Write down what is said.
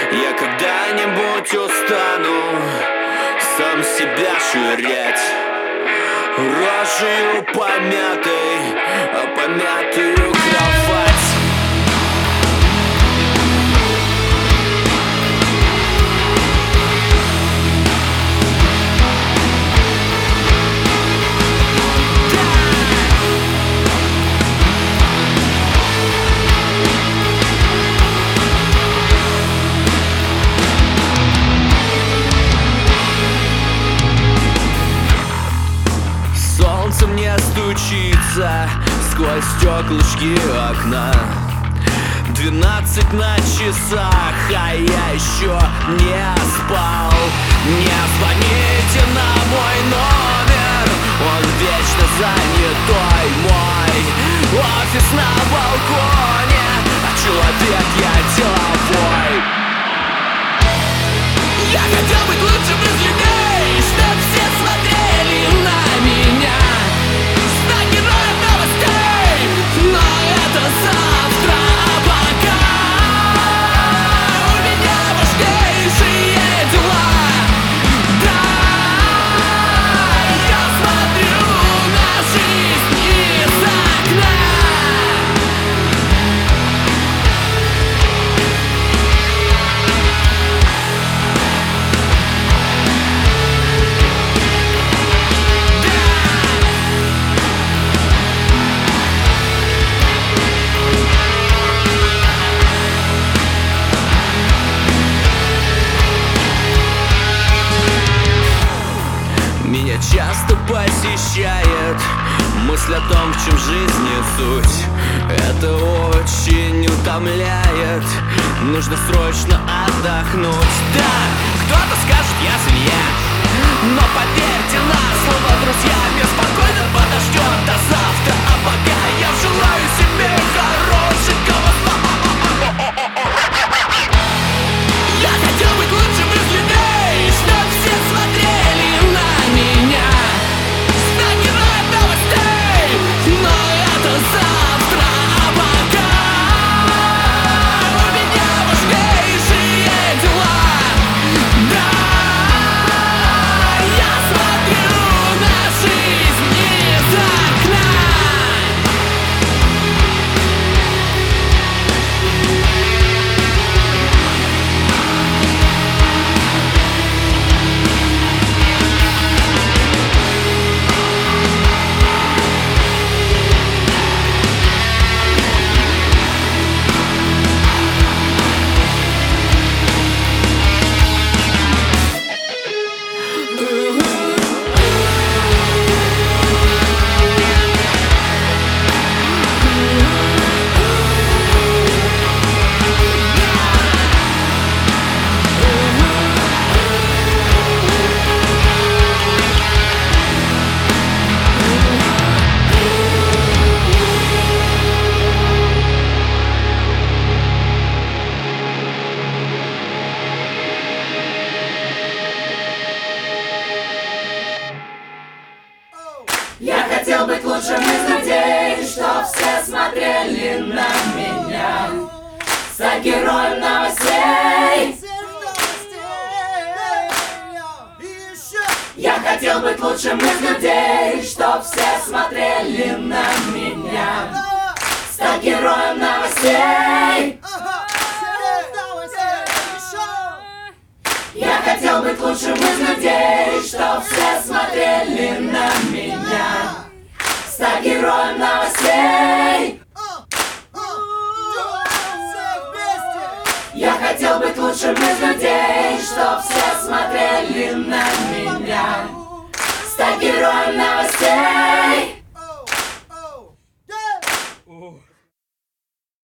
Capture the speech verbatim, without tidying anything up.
Я когда-нибудь устану сам себя швырять рожью помятой, а помятую кровать. Солнце мне стучится сквозь стеклышки окна. Двенадцать на часах, а я еще не спал. Не звоните на мой номер, он вечно занятой. Мой офис на балконе, а человек я деловой. Я хотел быть лучшим из людей, чтоб все смотрели на меня. Стать героем новостей, но это завтра. А пока у меня важнейшие дела. Да, я смотрю на жизнь из окна. Меня часто посещает мысль о том, в чем жизнь и суть. Это очень утомляет, нужно срочно отдохнуть. Да, кто-то скажет, я свинья, но поверьте на слово, друзья, мир спокойно подождет до завтра. А пока я желаю себе хорошенького сна. Я хотел быть лучшим из людей, чтоб все смотрели на меня. Стать героем новостей, но это завтра. А пока у меня важнейшие дела. Да, я смотрю на жизнь из окна. Я хотел быть лучшим из людей, чтоб все смотрели на меня. Стать героем новостей. Я хотел быть лучшим из людей, чтоб все смотрели на меня. Стать героем новостей. Я хотел быть лучшим из людей, чтоб все смотрели на меня. Стать героем новостей. Я хотел быть лучшим из людей, чтоб все смотрели на меня.